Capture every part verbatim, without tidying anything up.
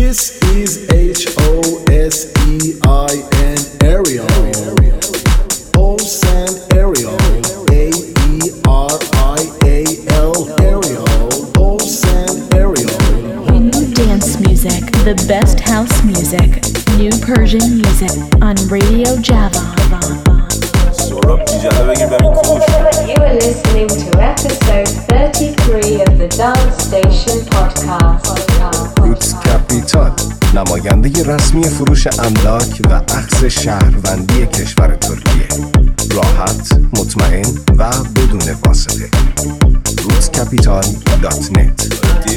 This is H O S E I N Ariel. Osan Ariel. A E R I A L Ariel. Osan Ariel. New dance music, the best house music, new Persian music on Radio Java. You are listening to episode thirty-three of the Dance Station podcast. روتس کپیتال، نماینده رسمی فروش املاک و اخذ شهروندی کشور ترکیه. راحت، مطمئن و بدون واسطه. روتس کپیتال دات نت.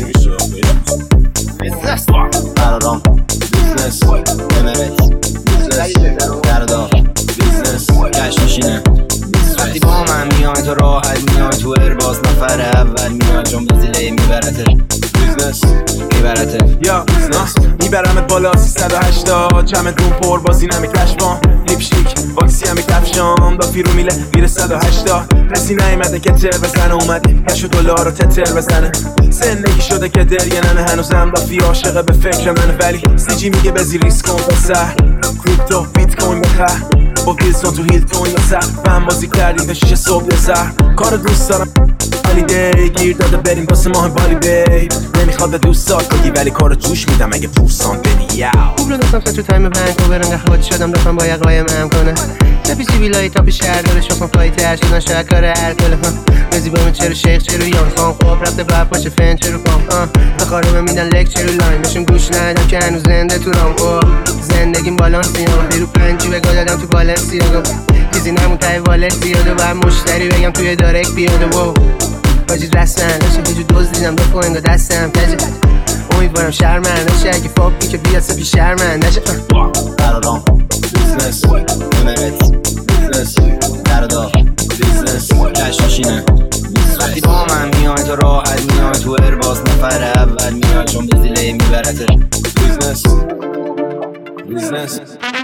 بیزنس برادام، بیزنس امریت، بیزنس دردار، بیزنس کش میشینه. وقتی با من میای تو راحت میای تو ارباز نفر اول میای چون بزیله میبرته بیزنس میبرته یا بیزنس میبرمت بالا سیصد و هشتاد چمدون پر بازی نمی کشبان لیپ شیک واکسی همی کفشام دا فیرو میله میره صد و هشتاد کسی نیمده که تر بزنه اومده کش و دلار رو تتر بزنه زندگی شده که دریه ننه هنوزم دا فی عاشقه به فکر منه ولی سیجی میگه بزی ریسک کن بسر کریپتو بیت کوین بخر با ویلسون تو هیلتون یا سر فهم بازی کردیم به شیشه صبح سر کار دوست دارم ولی دی گیر داده بریم واسه ماه بالی بیب نمیخواد به دوستات بگی ولی کار جوش میدم اگه پورسان بدی یاو خوب رو دستم تو تایم ونکوور انگه خواهد شدم دفعه با یه قایم هم کنه تپی سی بیلایی تاپی شهر داره شخصم فلایی تر شدن شاید کار هر تلفن رزی با من چرو شیخ چرو یانسان خواب رفته باید باشه فن چرو کام بخارم میدن لک چرو لاین بشم گوش ندم که هنوز زنده تو رام خواب زندگیم بالانسی هم بیرو پنجی بگاه دادم تو بالنسی ها چیزی نمون تای والت زیاده باید مشتری بگم توی دارک بیاده و باجی رسن نشه که جو دوز دیدم دو کنگا دستم کجه امیدوارم شرمن نشه اگه فاقی که بیاد سپی شرمن نشه برادام بیزنس امریت بیزنس دردار بیزنس کش میشینه وقتی با من میای تو راحت میای تو ارباز نفر اول میای چون بزیله میبرته بیزنس بیزنس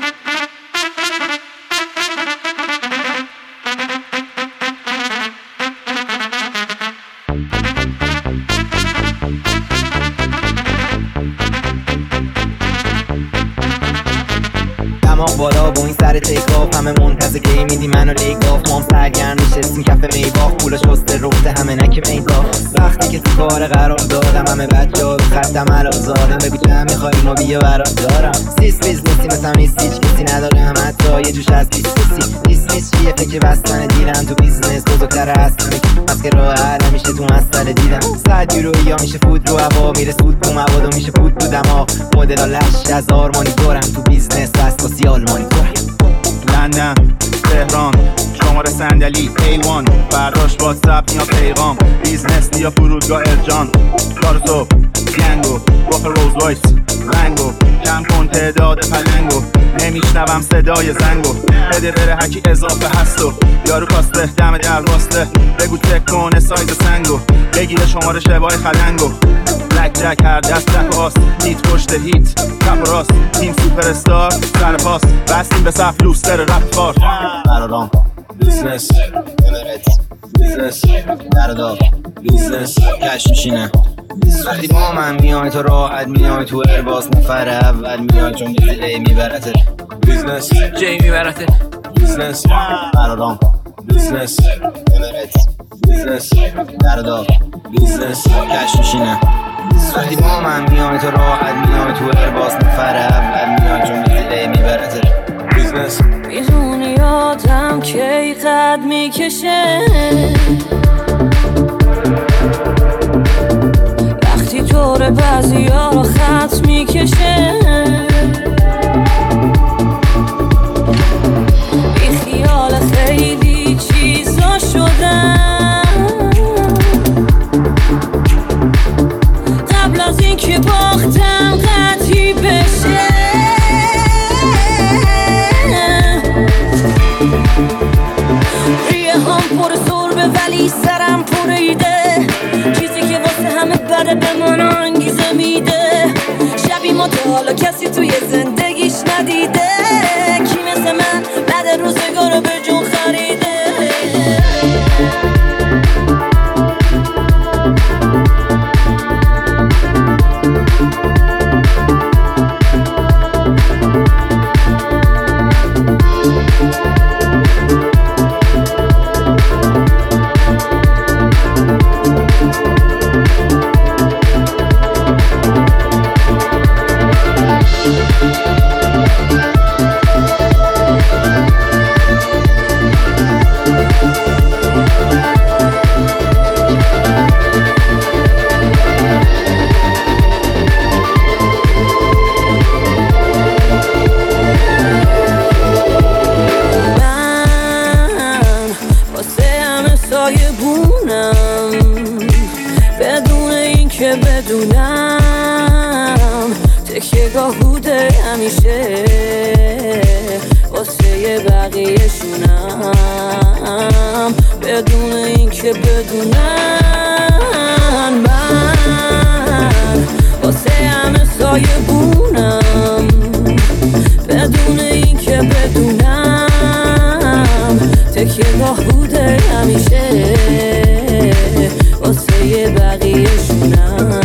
دماغ بالا با این سر تیکاف همه منتظر کی میدی منو لیگاف مام سرگرم نشستیم کف میباخ پولا شسته رفته همه نک میگاف وقتی که تو کار قرار دادم همه بچه ها خطم الان زادم بگو چه هم میخوایی ما بیا برات دارم سیس بیزنسی مثلا نیست هیچ کسی نداره هم حتی یه جوش از بیسنسی بیسنس چیه فکر بستن دیرم تو بیزنس بزرگتر هستم پس که راه حل میشه تو مسئله دیدم صد یورو یا میشه فود رو هوا میره سود تو مواد و میشه فود تو دماغ مدل لش از آرمانی دارم تو بیزنس واسه آلمانی لندن تهران شماره صندلی ایوان برداشت واتساپ یا پیغام بیزنس یا فرودگاه ارجان کار صبح گنگو باخ روز وایس رنگو کم کن تعداد پلنگو نمیشنوم صدای زنگو بده بره هکی اضافه هستو یارو کاسته دم در واسته بگو تک کنه سایز سنگو بگیره شماره شبای خلنگو بلک جک هر دست جک و آس هیت پشت هیت کپ و راست تیم سوپر استار سر پاس بستیم به صف لوستر رپ فار برادام بیزنس امریت بیزنس دردار بیزنس کش میشینه وقتی با من میای تو راحت میای تو ارباز نفر اول میای چون بزیله میبرته بیزنس جی میبرته بیزنس برادام بیزنس امریت بیزنس دردار بیزنس کش میشینه وقتی با من میای تو راحت میای تو ارباز نفر اول میای چون بزیله میبرته بیزنس میدونی یادم کی قد میکشه وقتی طور بعضی ها رو خط میکشه بی خیال خیلی چیزا شدم قبل از این که باختم قطعی بشه ریه هم پر سربه ولی سرم پر ایده چیزی که واسه همه بده به من انگیزه میده شبی ما تا حالا کسی توی زندگیش ندیده کی مثل من بعد روزگار به جون خریده تکیه گاه بوده همیشه واسه بقیه‌شونم بدون این که بدونن من واسه همه سایه بونم بدون این که بدونم تکیه گاه بوده همیشه واسه بقیه‌شونم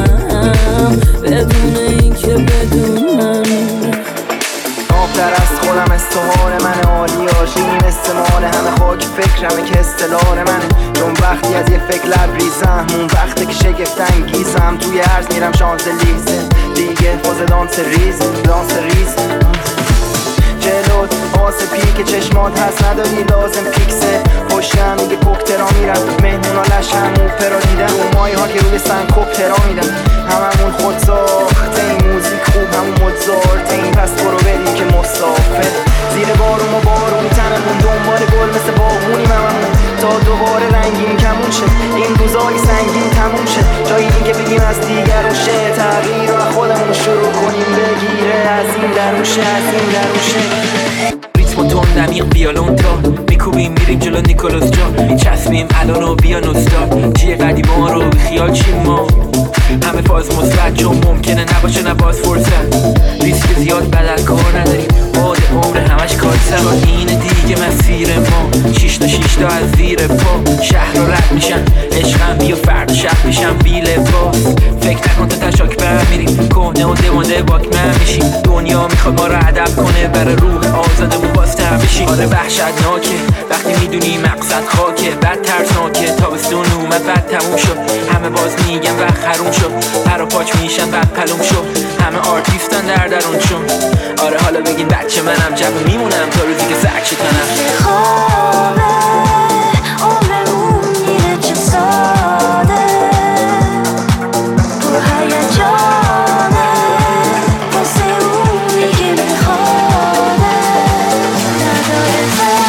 بدون این که بدونن آبتر از خودم استحال من عالی آشیم استعمال همه خاک فکرمه که استلال منه چون وقتی از یه فکر لبریزم اون وقته که شگفت انگیزم توی عرض میرم شانزلیزه دیگه فاز دانس ریز دانس ریز جلوت آسه پیک چشمات هست نداری لازم پیکسه خوشم میگه کوکترا میرم مهمونا لشم اوپرا دیدم اون مایی ها که روی سن کوکترا میدم هممون خود ساخته این موزیک خوب همون مدزارته این پس برو بریم که مسافر زیر بارون و بارون تنمون دنبال گل مثل باغونیم هممون تا دوباره رنگین کمون شه این روزای سنگین تموم شه جایی این که بگیم از دیگرون شه تغییر رو خودمون شروع کنیم بگیره از این درون شه از این درون شه ریتم و تون نمیق بیالون تا میکوبیم میریم جلو نیکولاس جان میچسبیم الان و بیا نوستار چیه قدیما رو بیخیال چیم ما همه فاز مثبت چون ممکنه نباشه نباز فرصت ریسک زیاد بدل کار نداریم باد عمر همش کار سر اینه دیگه مسیر ما شیش تا شیش تا از زیر پا شهر رو رد میشن عشقم بیا فردا شب میشم بی لباس فکر نکن تو تشاک برمیریم کهنه و دمانده باکمن میشیم دنیا میخواد ما رو ادب کنه برای روح آزادمون باز تر بشیم آره وحشتناکه وقتی میدونی مقصد خاکه بد ترسناکه تابستون اومد بعد تموم شد همه باز میگن وقت حروم شد پر و پاچ میشن بعد پلوم شد همه آرتیستن در درونشون آره حالا بگین بچه منم جمع میمونم تا روزی که سرک شکنم خوابه عمرمون میره چه ساده پر هیجانه واسه اونی که میخوابه نداره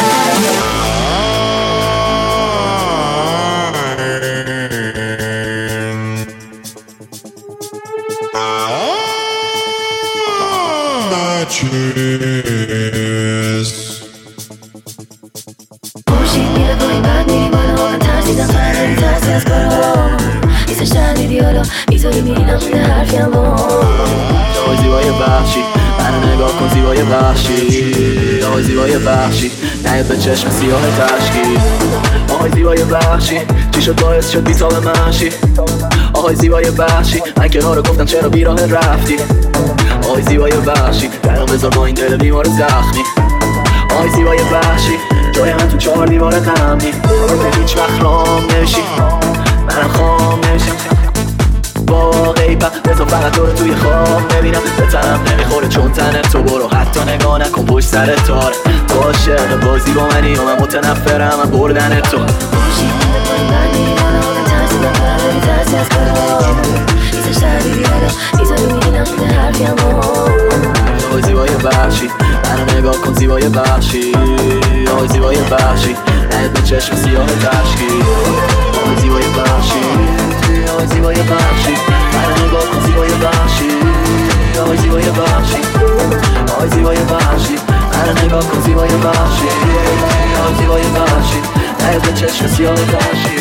خوشید میره پایین بعد میری بالا من ترسیدم فراری ترسی از کارا نیستش تردیدی حالا بیطوری میری نمونده حرفیم با آی زیبای بخشی منو نگاه کن زیبای بخشی آی زیبای بخشی نیاد به چشم سیاه تشکی آی زیبای بخشی چی شد باعث شد بیتاب منشی آی زیبای بخشی من کنار رو گفتم چرا بیراه رفتی آی زیبای بخشی درم بذار با این دل بیمار زخمی آی زیبای بخشی جای من تو چهار دیوار غمنی هیچ وقت رام نمیشی منم خام نمیشم با غیبت بذار فقط تو رو توی خواب ببینم به تنم نمیخوره چون تنه تو برو حتی نگاه نکن پشت سر تاره تو عاشق بازی با منی و من متنفرم من بردن تو خوشید میره پایین بعد میری بالا من ترسیدم فراری ترسی از کارا نیستش تردیدی حالا بیطوری میری نمونده حرفیم با آی زیبای بخشی منو نگاه کن زیبای بخشی آی زیبای بخشی نیاد به چشم سیاه تشکی آی زیبای بخشی آی زیبای بخشی منو نگاه کن زیبای بخشی آی زیبای بخشی آی زیبای بخشی منو نگاه کن زیبای بخشی آی زیبای بخشی نیاد به چشم سیاه تشکی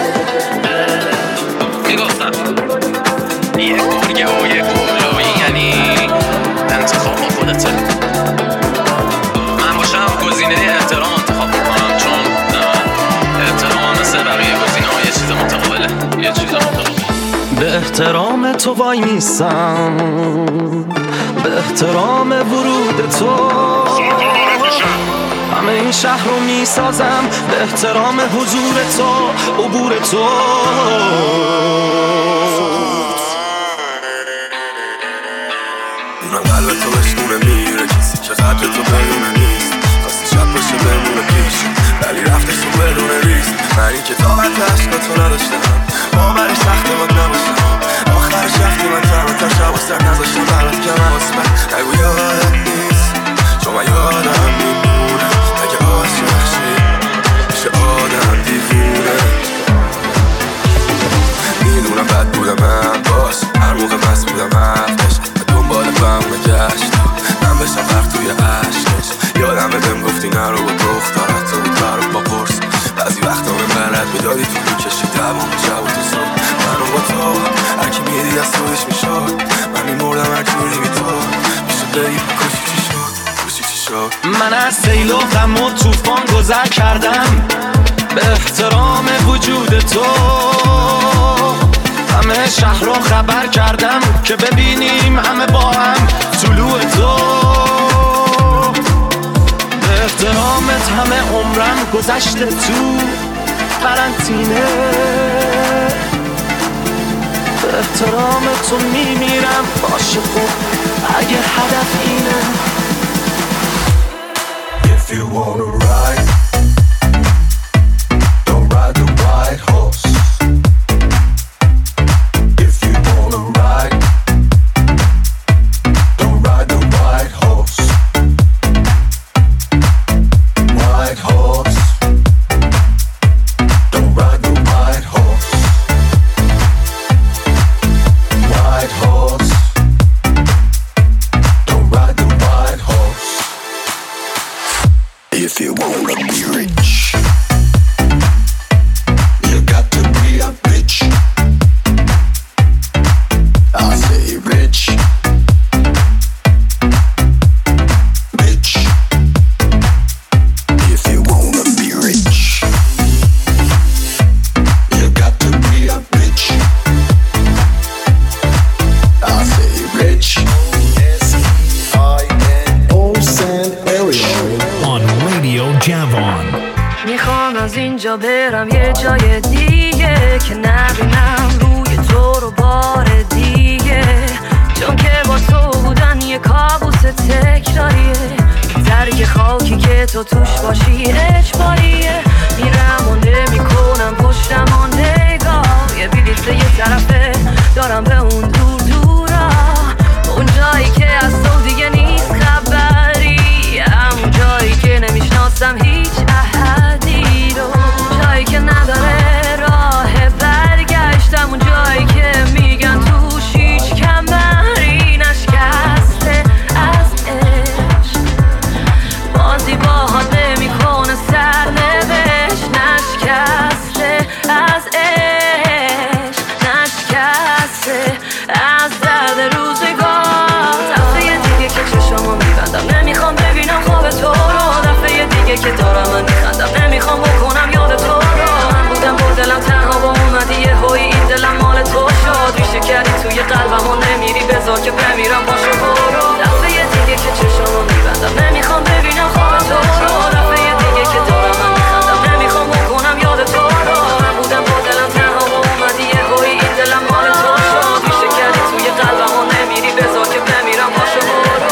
میگفتم یه گرگه و یه گلوی یعنی انتخاب خودته من باشم گزینه احترام انتخاب میکنم چون احترام مثل بقیه گزینه ها یه چیز متقابله یه چیز متقابله به احترام تو وای میستم به احترام ورود تو همه این شهر رو میسازم به احترام حضور تو عبور تو دونم قلب تو بشکونه میره کسی که قدر تو بدونه نیست خواستی شب باشه بمونه پیش ولی رفتش تو بدونه ریست من این که طاقت عشق تو نداشتم باورش سخت بود نباشم آخرش رفتی من تنها تا شب و سر نذاشتم برات که من واسه من نگو یادم نیست چون من یادم میمونه اگه عاشق شی میشه آدم دیوونه میدونم بد بودم من باز هر من از سیل و غم و طوفان گذر کردم به احترام وجود تو. همه شهر رو خبر کردم که ببینیم همه با هم طلوع تو. به احترامت همه عمرم گذشته تو قرنطینه. به احترام تو میمیرم باشه خوب اگه هدف اینه. If you wanna ride, don't ride the white horse. If you wanna ride, don't ride the white horse. White horse, don't ride the white horse. White horse, don't ride the white horse. If you wanna be rich, you got to be a bitch. I say rich, bitch. If you wanna be rich, you got to be a bitch. I say rich. Osan Ariel on Radio Javon. میخوام از اینجا برم یه جای دیگه که نبینم روی تو رو بار دیگه، چون که با تو بودن یه کابوس تکراریه. درک خاکی که تو توش باشی اجباریه. میرم و نمیکنم پشتم و نگاه، یه بلیط یه طرفه دارم به اون دور دورا، اون جایی که از تو دیگه نیست خبری، همون جایی که نمیشناسم هیچ احدی رو، جایی که نداره راه برگشتم، اون جایی که میگن توش هیچ کمری نشکسته از عشق، بازی باهات نمیکنه سرنوشت، نشکسته از عشق، نشکسته از درد روزگار. دفعه دیگه که چشمو میبندم نمیخوام ببینم خواب تو رو، دفعه دیگه که دارم من میخندم نمیخوام بکنم یاد تو رو. من بودم با دلم تنها با اومدی یه هوی این دلم مال تو شد، ریشه کردی توی قلبم و نمیری بذار که بمیرم باشو برو. دفعه دیگه که چشمو میبندم نمیخوام ببینم خواب تو رو، دفعه دیگه که دارم من میخندم نمیخوام بکنم یاد تو رو. من بودم با دلم تنها با اومدی یه هوی این دلم مال تو شد، ریشه کردی توی قلبم و نمیری بذار که بمیرم باشو برو.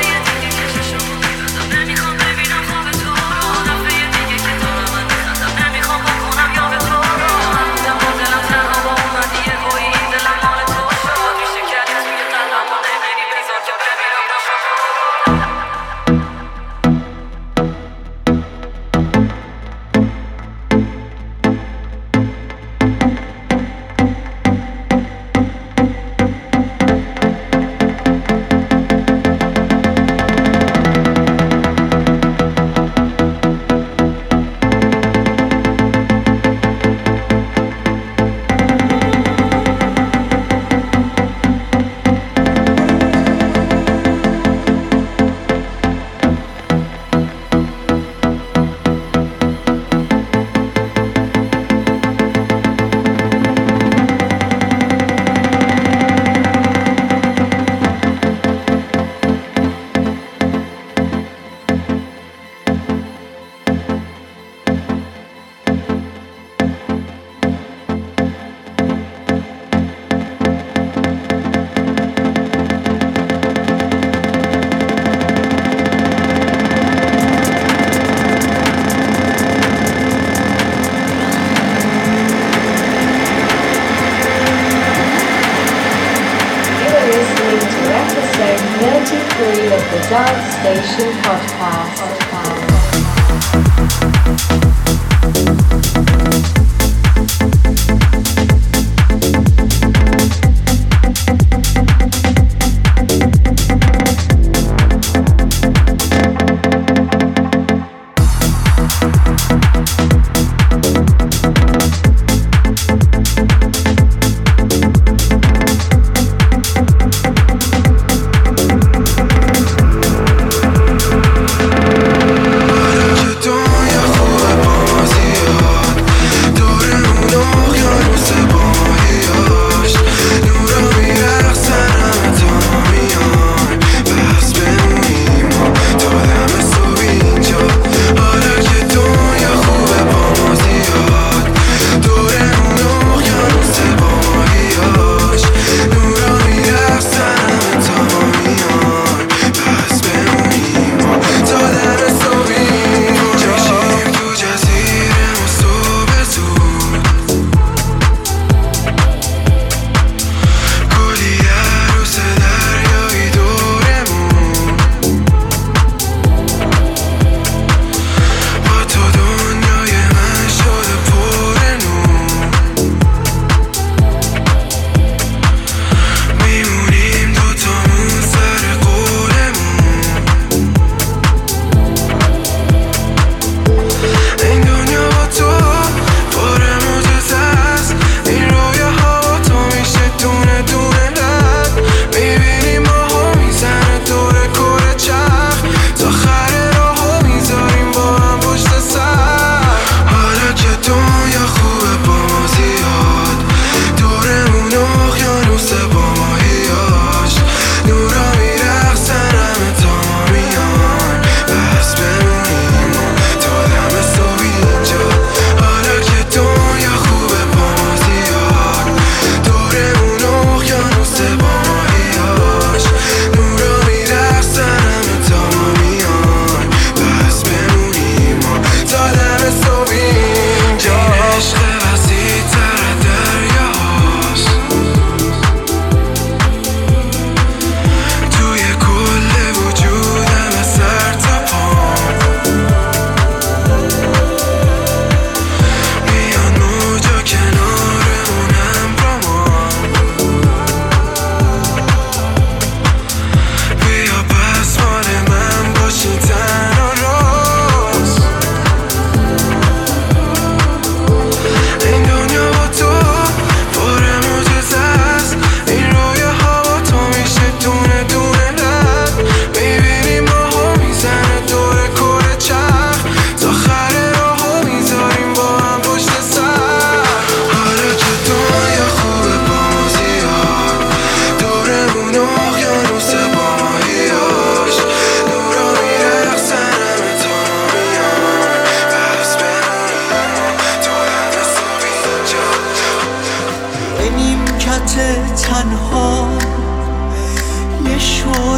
thirty-three of the Dance Station Podcast.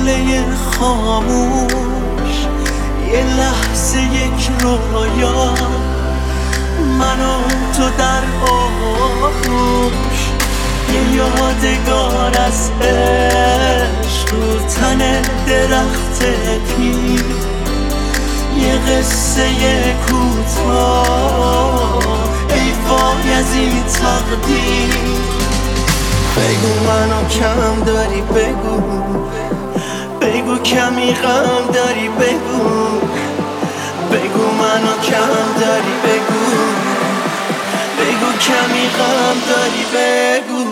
شعله خاموش، یه لحظه یک رویا، من و تو در آغوش، یه یادگار از عشق رو تن درخت پیر، یه قصه کوتاه ای وای از این تقدیر. بگو منو کم داری، بگو بگو کمی غم داری، بگو بگو منو کم داری، بگو بگو کمی غم داری، بگو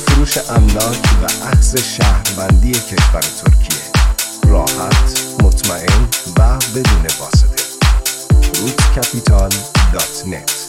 فروش املاک و اخذ شهروندی کشور ترکیه. راحت، مطمئن و بدون واسطه. روت کپیتال دات نت